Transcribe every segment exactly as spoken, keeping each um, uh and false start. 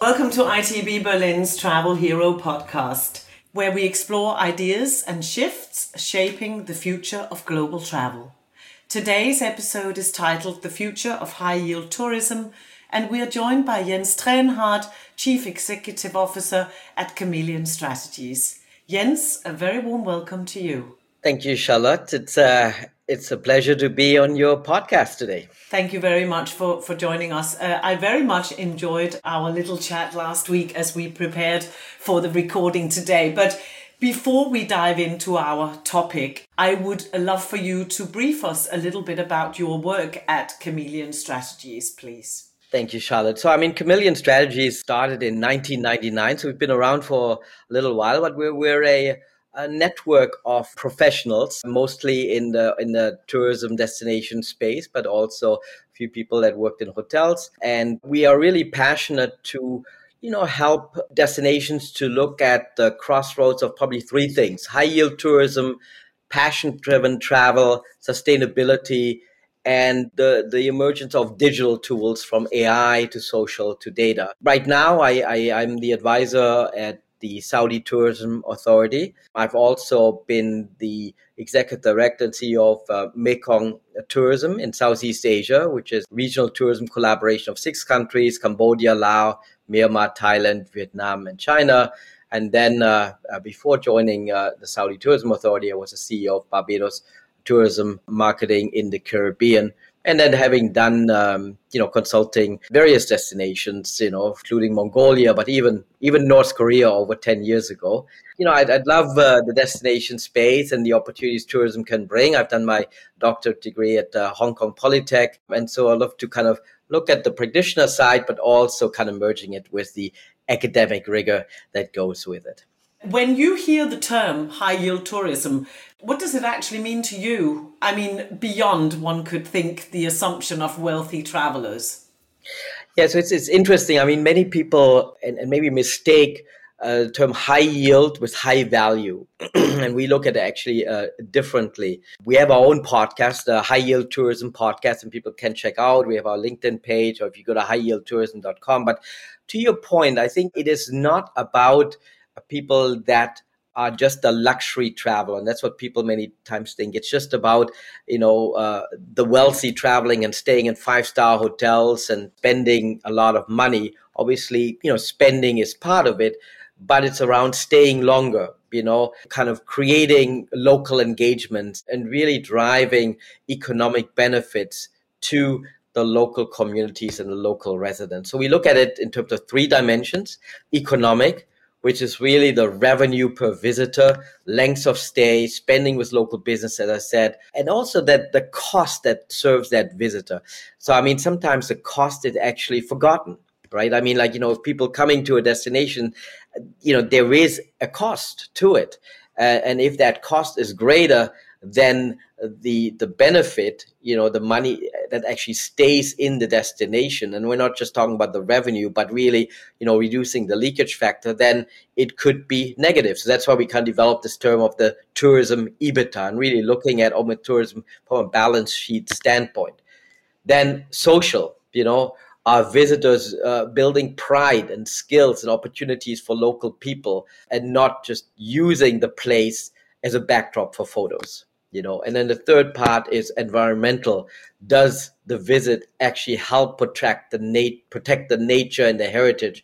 Welcome to I T B Berlin's Travel Hero podcast, where we explore ideas and shifts shaping the future of global travel. Today's episode is titled The Future of High-Yield Tourism, and we are joined by Jens Trenhardt, Chief Executive Officer at Chameleon Strategies. Jens, a very warm welcome to you. Thank you, Charlotte. It's a, it's a pleasure to be on your podcast today. Thank you very much for, for joining us. Uh, I very much enjoyed our little chat last week as we prepared for the recording today. But before we dive into our topic, I would love for you to brief us a little bit about your work at Chameleon Strategies, please. Thank you, Charlotte. So, I mean, Chameleon Strategies started in nineteen ninety-nine, so we've been around for a little while, but we're, we're a a network of professionals, mostly in the in the tourism destination space, but also a few people that worked in hotels. And we are really passionate to, you know, help destinations to look at the crossroads of probably three things: high-yield tourism, passion-driven travel, sustainability, and the, the emergence of digital tools from A I to social to data. Right now, I, I, I'm the advisor at the Saudi Tourism Authority. I've also been the executive director and C E O of uh, Mekong Tourism in Southeast Asia, which is regional tourism collaboration of six countries: Cambodia, Laos, Myanmar, Thailand, Vietnam, and China. And then uh, uh, before joining uh, the Saudi Tourism Authority, I was the C E O of Barbados Tourism Marketing in the Caribbean. And then having done, um, you know, consulting various destinations, you know, including Mongolia, but even even North Korea over ten years ago. You know, I'd, I'd love uh, the destination space and the opportunities tourism can bring. I've done my doctorate degree at uh, Hong Kong Polytech. And so I love to kind of look at the practitioner side, but also kind of merging it with the academic rigor that goes with it. When you hear the term high-yield tourism, what does it actually mean to you? I mean, beyond, one could think, the assumption of wealthy travelers. Yeah, so it's, it's interesting. I mean, many people, and, and maybe mistake uh, the term high yield with high value. And we look at it actually uh, differently. We have our own podcast, the High Yield Tourism Podcast, and people can check out. We have our LinkedIn page, or if you go to high yield tourism dot com. But to your point, I think it is not about people that are just a luxury travel. And that's what people many times think. It's just about, you know, uh, the wealthy traveling and staying in five-star hotels and spending a lot of money. Obviously, you know, spending is part of it, but it's around staying longer, you know, kind of creating local engagements and really driving economic benefits to the local communities and the local residents. So we look at it in terms of three dimensions: economic, which is really the revenue per visitor, lengths of stay, spending with local business, as I said, and also that the cost that serves that visitor. So, I mean, sometimes the cost is actually forgotten, right? I mean, like, you know, if people coming to a destination, you know, there is a cost to it. Uh, and if that cost is greater than the the benefit, you know, the money that actually stays in the destination, and we're not just talking about the revenue, but really, you know, reducing the leakage factor, then it could be negative. So that's why we can develop this term of the tourism EBITDA and really looking at almost tourism from a balance sheet standpoint. Then social, you know, our visitors uh, building pride and skills and opportunities for local people and not just using the place as a backdrop for photos. You know, and then the third part is environmental. Does the visit actually help protect the nat- protect the nature and the heritage,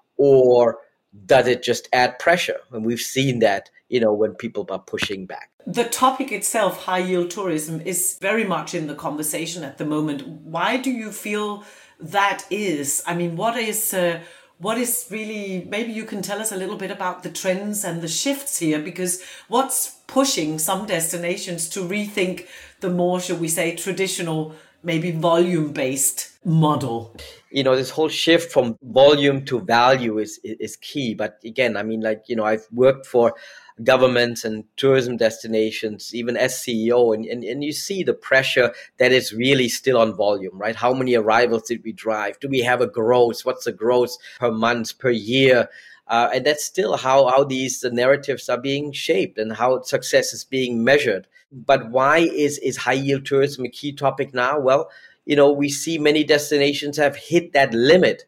or does it just add pressure? And we've seen that, you know, when people are pushing back. The topic itself, high-yield tourism, is very much in the conversation at the moment. Why do you feel that is? I mean, what is uh, what is really, maybe you can tell us a little bit about the trends and the shifts here, because what's pushing some destinations to rethink the more, shall we say, traditional, maybe volume-based model? You know, this whole shift from volume to value is is key. But again, I mean, like, you know, I've worked for governments and tourism destinations, even as C E O, and, and, and you see the pressure that is really still on volume, right? How many arrivals did we drive? Do we have a growth? What's the growth per month, per year? Uh, and that's still how, how these narratives are being shaped and how success is being measured. But why is, is high yield tourism a key topic now? Well, you know, we see many destinations have hit that limit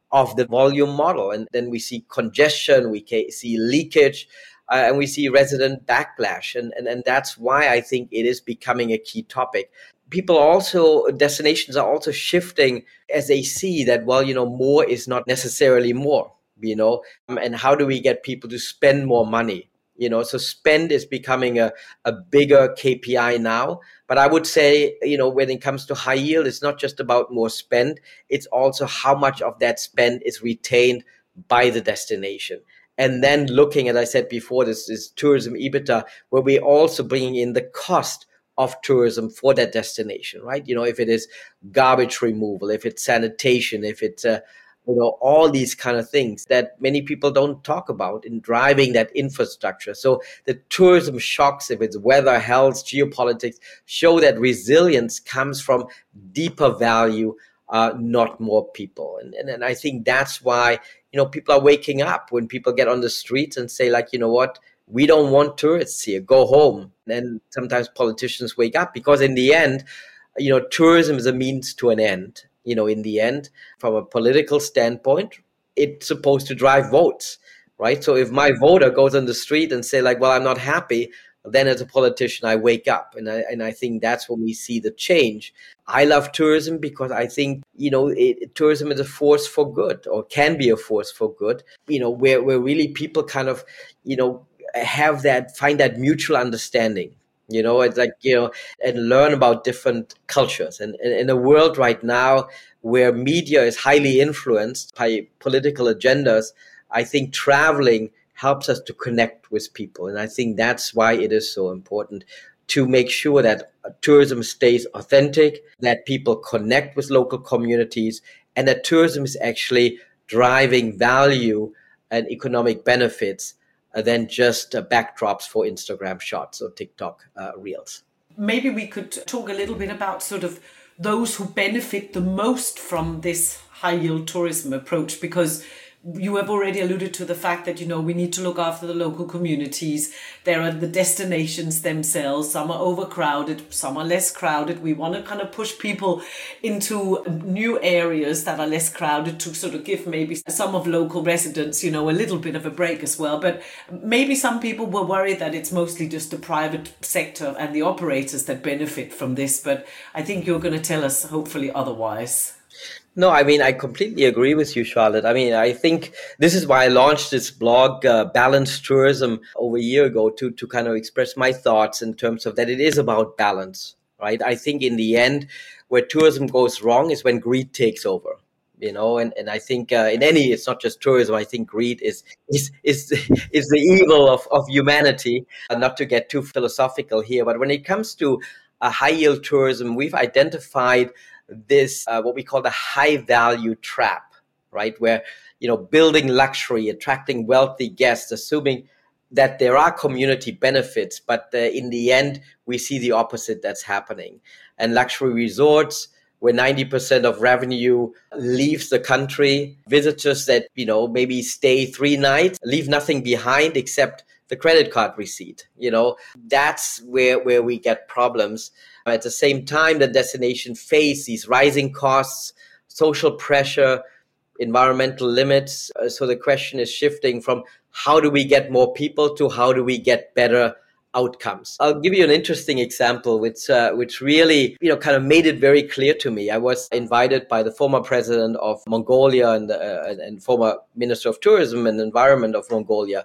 of the volume model. And then we see congestion, we ca- see leakage, uh, and we see resident backlash. And, and, and that's why I think it is becoming a key topic. People also, destinations are also shifting as they see that, well, you know, more is not necessarily more, you know, um, and how do we get people to spend more money? You know, so spend is becoming a, a bigger K P I now. But I would say, you know, when it comes to high yield, it's not just about more spend. It's also how much of that spend is retained by the destination. And then looking, as I said before, this is tourism EBITDA, where we're also bringing in the cost of tourism for that destination, right? You know, if it is garbage removal, if it's sanitation, if it's uh, you know, all these kind of things that many people don't talk about in driving that infrastructure. So the tourism shocks, if it's weather, health, geopolitics, show that resilience comes from deeper value, uh, not more people. And, and and I think that's why, you know, people are waking up when people get on the streets and say, like, you know what, we don't want tourists here, go home. And then sometimes politicians wake up because in the end, you know, tourism is a means to an end. You know, in the end, from a political standpoint, it's supposed to drive votes, right? So if my voter goes on the street and say like, well, I'm not happy, then as a politician, I wake up. And I, and I think that's when we see the change. I love tourism because I think, you know, it, tourism is a force for good, or can be a force for good, you know, where, where really people kind of, you know, have that, find that mutual understanding. You know, it's like, you know, and learn about different cultures. And, and in a world right now where media is highly influenced by political agendas, I think traveling helps us to connect with people. And I think that's why it is so important to make sure that tourism stays authentic, that people connect with local communities, and that tourism is actually driving value and economic benefits Uh, than just uh, backdrops for Instagram shots or TikTok uh, reels. Maybe we could talk a little bit about sort of those who benefit the most from this high yield tourism approach, because you have already alluded to the fact that, you know, we need to look after the local communities. There are the destinations themselves. Some are overcrowded, some are less crowded. We want to kind of push people into new areas that are less crowded to sort of give maybe some of local residents, you know, a little bit of a break as well. But maybe some people were worried that it's mostly just the private sector and the operators that benefit from this. But I think you're going to tell us hopefully otherwise. No, I mean, I completely agree with you, Charlotte. I mean, I think this is why I launched this blog, uh, Balanced Tourism, over a year ago to, to kind of express my thoughts in terms of that it is about balance, right? I think in the end, where tourism goes wrong is when greed takes over. You know, and, and I think uh, in any, it's not just tourism. I think greed is is is is the evil of, of humanity. Uh, not to get too philosophical here, but when it comes to uh, high yield tourism, we've identified this uh, what we call the high value trap, right? Where, you know, building luxury, attracting wealthy guests, assuming that there are community benefits, but uh, in the end, we see the opposite that's happening. And luxury resorts, where ninety percent of revenue leaves the country, visitors that, you know, maybe stay three nights, leave nothing behind except the credit card receipt. You know, that's where, where we get problems. At the same time, the destination face these rising costs, social pressure, environmental limits. Uh, so the question is shifting from how do we get more people to how do we get better outcomes. I'll give you an interesting example, which uh, which really, you know, kind of made it very clear to me. I was invited by the former president of Mongolia and, uh, and former minister of tourism and environment of Mongolia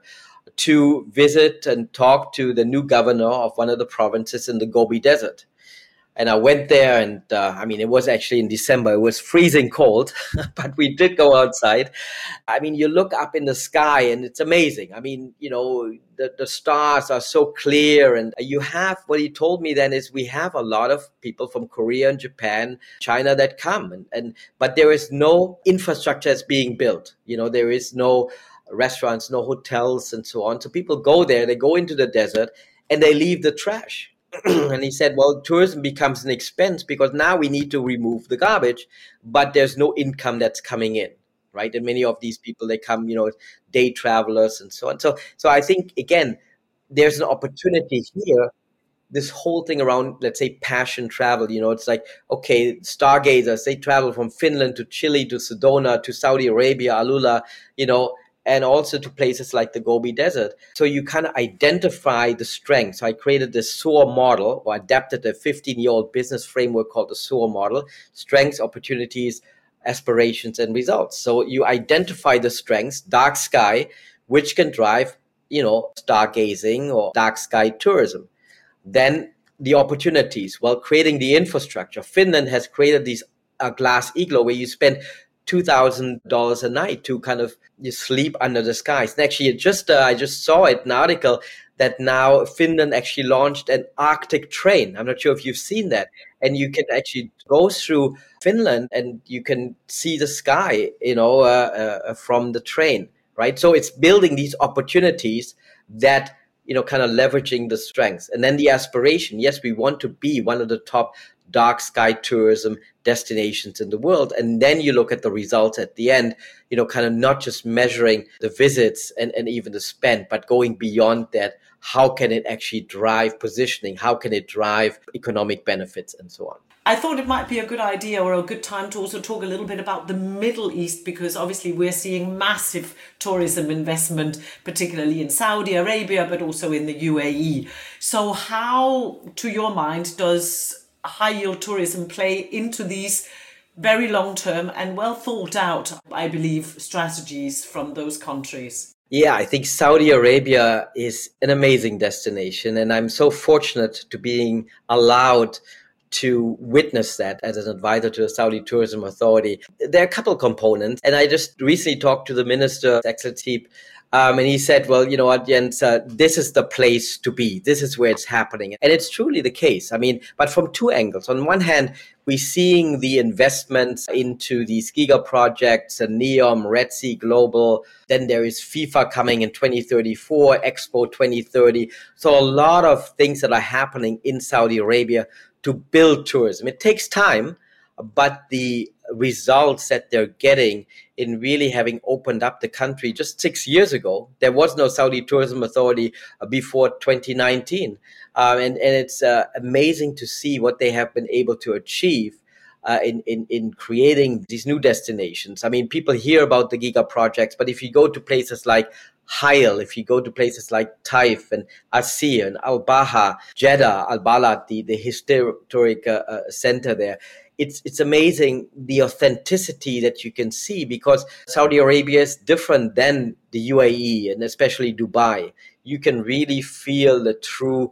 to visit and talk to the new governor of one of the provinces in the Gobi Desert. And I went there and, uh, I mean, it was actually in December. It was freezing cold, but we did go outside. I mean, you look up in the sky and it's amazing. I mean, you know, the, the stars are so clear. And you have, what he told me then is we have a lot of people from Korea and Japan, China that come. And, and but there is no infrastructure that's being built. You know, there is no restaurants, no hotels and so on. So people go there, they go into the desert and they leave the trash. And he said, well, tourism becomes an expense because now we need to remove the garbage, but there's no income that's coming in, right? And many of these people, they come, you know, day travelers and so on. So, so I think, again, there's an opportunity here this whole thing around, let's say, passion travel. You know, it's like, okay, stargazers, they travel from Finland to Chile to Sedona to Saudi Arabia, Alula, you know, and also to places like the Gobi Desert. So you kind of identify the strengths. So I created this S O A R model, or adapted a fifteen-year-old business framework called the S O A R model: strengths, opportunities, aspirations, and results. So you identify the strengths, dark sky, which can drive, you know, stargazing or dark sky tourism. Then the opportunities, well, creating the infrastructure. Finland has created these uh, glass igloo where you spend two thousand dollars a night to kind of you sleep under the skies. And actually, it just uh, I just saw it, an article that now Finland actually launched an Arctic train. I'm not sure if you've seen that. And you can actually go through Finland and you can see the sky, you know, uh, uh, from the train, right? So it's building these opportunities that, you know, kind of leveraging the strengths. And then the aspiration. Yes, we want to be one of the top dark sky tourism destinations in the world. And then you look at the results at the end, you know, kind of not just measuring the visits and, and even the spend, but going beyond that. How can it actually drive positioning? How can it drive economic benefits and so on? I thought it might be a good idea or a good time to also talk a little bit about the Middle East, because obviously we're seeing massive tourism investment, particularly in Saudi Arabia, but also in the U A E. So how, to your mind, does high yield tourism play into these very long term and well thought out, I believe, strategies from those countries? Yeah, I think Saudi Arabia is an amazing destination, and I'm so fortunate to being allowed to witness that as an advisor to the Saudi Tourism Authority. There are a couple components, and I just recently talked to the minister, Exceltip, um, and he said, well, you know what, Jens, uh, this is the place to be. This is where it's happening. And it's truly the case. I mean, but from two angles. On one hand, we're seeing the investments into these giga projects, uh, NEOM, Red Sea Global. Then there is FIFA coming in twenty thirty-four, Expo twenty thirty. So a lot of things that are happening in Saudi Arabia to build tourism. It takes time, but the results that they're getting in really having opened up the country just six years ago, there was no Saudi Tourism Authority before twenty nineteen. Um, and, and it's uh, amazing to see what they have been able to achieve uh, in, in, in creating these new destinations. I mean, people hear about the giga projects, but if you go to places like Hayal, if you go to places like Taif and Asir and Al-Baha, Jeddah, Al-Balad, the, the historic uh, uh, center there, it's it's amazing the authenticity that you can see, because Saudi Arabia is different than the U A E and especially Dubai. You can really feel the true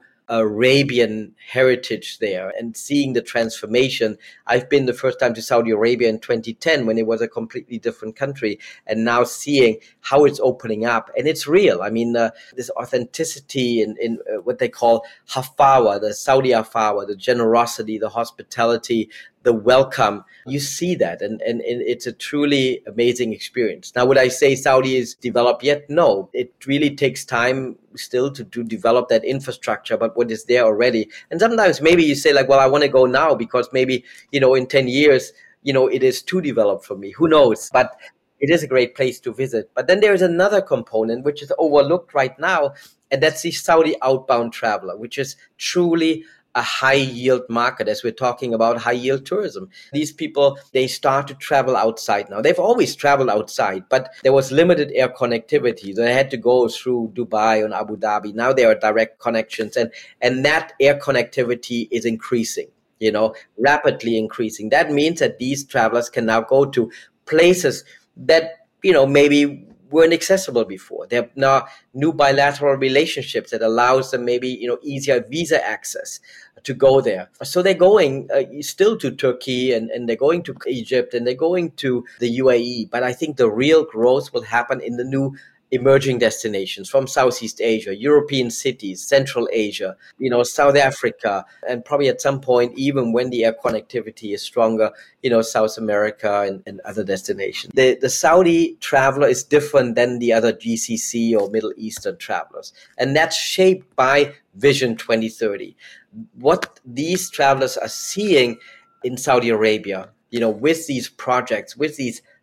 Arabian heritage there and seeing the transformation. I've been the first time to Saudi Arabia in twenty ten when it was a completely different country, and now seeing how it's opening up, and it's real. I mean, uh, this authenticity in, in uh, what they call hafawa, the Saudi hafawa, the generosity, the hospitality, the welcome. You see that, and, and, and it's a truly amazing experience. Now, would I say Saudi is developed yet? No, it really takes time still to, to develop that infrastructure, but what is there already. And sometimes maybe you say like, well, I want to go now because maybe, you know, in ten years, you know, it is too developed for me. Who knows? But it is a great place to visit. But then there is another component which is overlooked right now, and that's the Saudi outbound traveler, which is truly a high yield market, as we're talking about high yield tourism. These people, they start to travel outside now. They've always traveled outside, but there was limited air connectivity. So they had to go through Dubai and Abu Dhabi. Now there are direct connections, and, and that air connectivity is increasing, you know, rapidly increasing. That means that these travelers can now go to places that, you know, maybe weren't accessible before. There are now new bilateral relationships that allows them maybe, you know, easier visa access to go there. So they're going uh, still to Turkey, and, and they're going to Egypt, and they're going to the U A E. But I think the real growth will happen in the new emerging destinations from Southeast Asia, European cities, Central Asia, you know, South Africa, and probably at some point, even when the air connectivity is stronger, you know, South America and, and other destinations. The, the Saudi traveler is different than the other G C C or Middle Eastern travelers. And that's shaped by Vision twenty thirty. What these travelers are seeing in Saudi Arabia, you know, with these projects, with these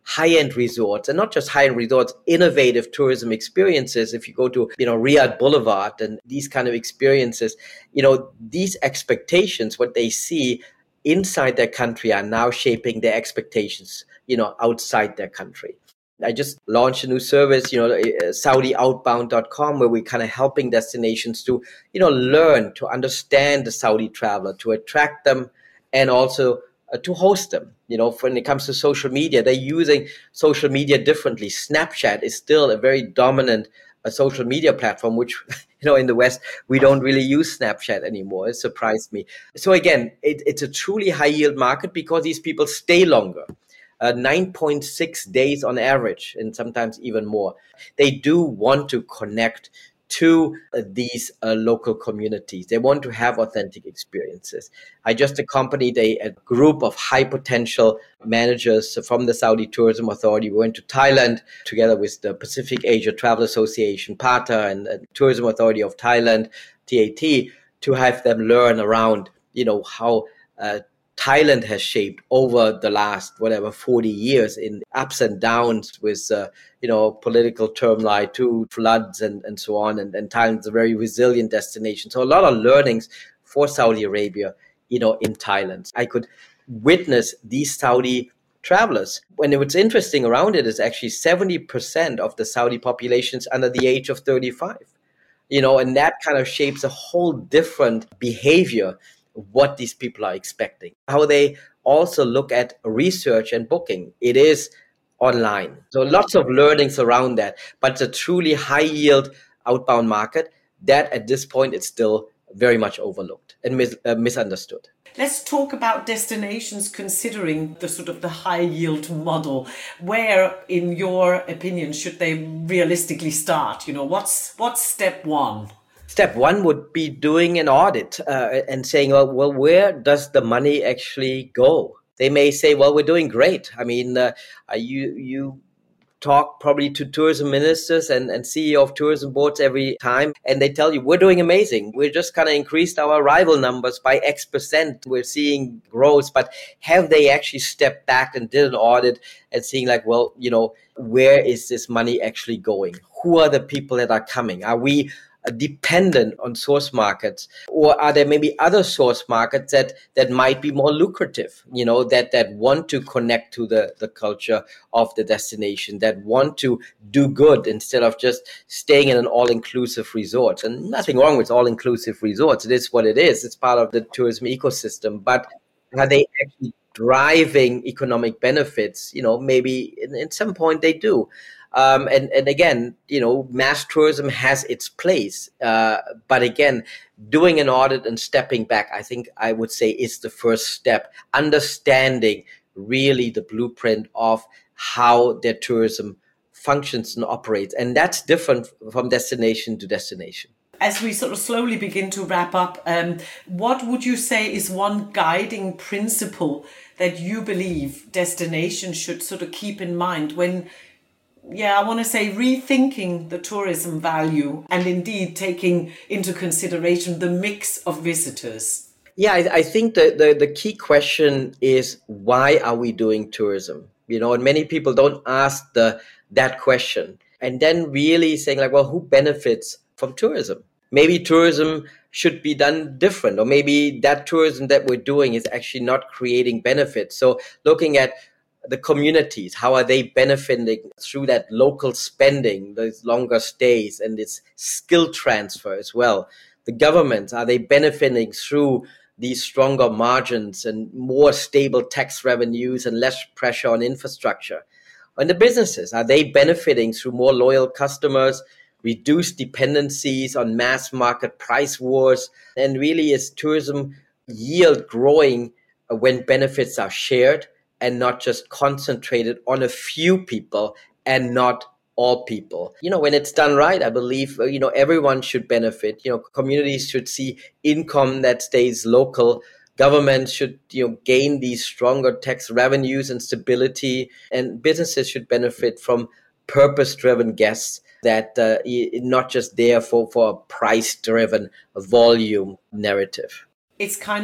high-end resorts, and not just high-end resorts, innovative tourism experiences. If you go to, you know, Riyadh Boulevard and these kind of experiences, you know, these expectations, what they see inside their country are now shaping their expectations, you know, outside their country. I just launched a new service, you know, Saudi Outbound dot com, where we're kind of helping destinations to, you know, learn to understand the Saudi traveler, to attract them, and also uh, to host them. You know, when it comes to social media, they're using social media differently. Snapchat is still a very dominant uh, social media platform, which, you know, in the West, we don't really use Snapchat anymore. It surprised me. So again, it, it's a truly high yield market because these people stay longer. Uh, nine point six days on average, and sometimes even more. They do want to connect to uh, these uh, local communities. They want to have authentic experiences. I just accompanied a, a group of high potential managers from the Saudi Tourism Authority. We went to Thailand together with the Pacific Asia Travel Association, PATA, and the Tourism Authority of Thailand, T A T, to have them learn around, you know, how uh, Thailand has shaped over the last, whatever, forty years in ups and downs with, uh, you know, political turmoil, to floods and, and so on. And, and Thailand is a very resilient destination. So a lot of learnings for Saudi Arabia, you know, in Thailand. I could witness these Saudi travelers. When what's interesting around it is actually seventy percent of the Saudi population is under the age of thirty-five. You know, and that kind of shapes a whole different behavior, what these people are expecting, how they also look at research and booking. It is online. So lots of learnings around that, but it's a truly high yield outbound market that at this point it's still very much overlooked and mis- uh, misunderstood. Let's talk about destinations considering the sort of the high yield model. Where, in your opinion, should they realistically start? You know, what's what's step one? Step one would be doing an audit uh, and saying, well, well, where does the money actually go? They may say, well, we're doing great. I mean, uh, you you talk probably to tourism ministers and, and C E O of tourism boards every time, and they tell you, we're doing amazing. We're just kind of increased our arrival numbers by X percent. We're seeing growth. But have they actually stepped back and did an audit and seeing like, well, you know, where is this money actually going? Who are the people that are coming? Are we dependent on source markets, or are there maybe other source markets that that might be more lucrative, you know, that that want to connect to the the culture of the destination, that want to do good instead of just staying in an all-inclusive resort? And nothing wrong with all-inclusive resorts. It is what it is. It's part of the tourism ecosystem. But are they actually driving economic benefits? You know, maybe in, in some point they do. Um, and, and again, you know, mass tourism has its place. Uh, but again, doing an audit and stepping back, I think I would say is the first step. Understanding really the blueprint of how their tourism functions and operates. And that's different from destination to destination. As we sort of slowly begin to wrap up, um, what would you say is one guiding principle that you believe destinations should sort of keep in mind when, yeah, I want to say rethinking the tourism value and indeed taking into consideration the mix of visitors? Yeah, I, I think the, the, the key question is, why are we doing tourism? You know, and many people don't ask the that question. And then really saying like, well, who benefits from tourism? Maybe tourism should be done different, or maybe that tourism that we're doing is actually not creating benefits. So looking at the communities, how are they benefiting through that local spending, those longer stays and this skill transfer as well? The governments, are they benefiting through these stronger margins and more stable tax revenues and less pressure on infrastructure? And the businesses, are they benefiting through more loyal customers, reduced dependencies on mass market price wars? And really, is tourism yield growing when benefits are shared and not just concentrated on a few people and not all people? You know, when it's done right, I believe, you know, everyone should benefit. You know, communities should see income that stays local. Governments should, you know, gain these stronger tax revenues and stability, and businesses should benefit from purpose-driven guests that uh, not just there for, for a price-driven volume narrative. It's kind of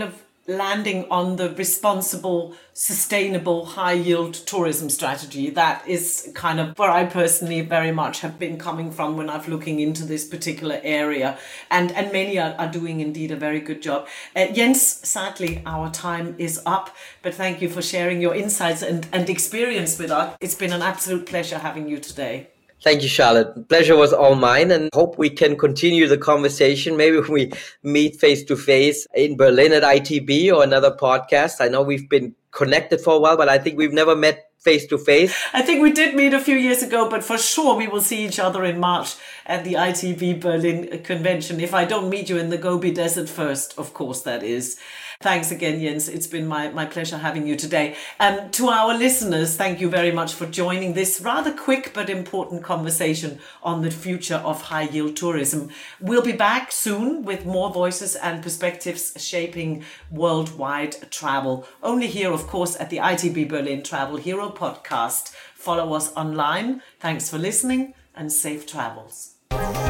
landing on the responsible, sustainable, high-yield tourism strategy. That is kind of where I personally very much have been coming from when I've looking into this particular area. And, and many are, are doing indeed a very good job. Uh, Jens, sadly, our time is up, but thank you for sharing your insights and, and experience with us. It's been an absolute pleasure having you today. Thank you, Charlotte. Pleasure was all mine, and hope we can continue the conversation. Maybe we meet face to face in Berlin at I T B or another podcast. I know we've been connected for a while, but I think we've never met face to face. I think we did meet a few years ago, but for sure we will see each other in March at the I T B Berlin convention. If I don't meet you in the Gobi Desert first, of course that is. Thanks again, Jens. It's been my, my pleasure having you today. And to our listeners, thank you very much for joining this rather quick but important conversation on the future of high-yield tourism. We'll be back soon with more voices and perspectives shaping worldwide travel. Only here, of course, at the I T B Berlin Travel Hero podcast. Follow us online. Thanks for listening and safe travels.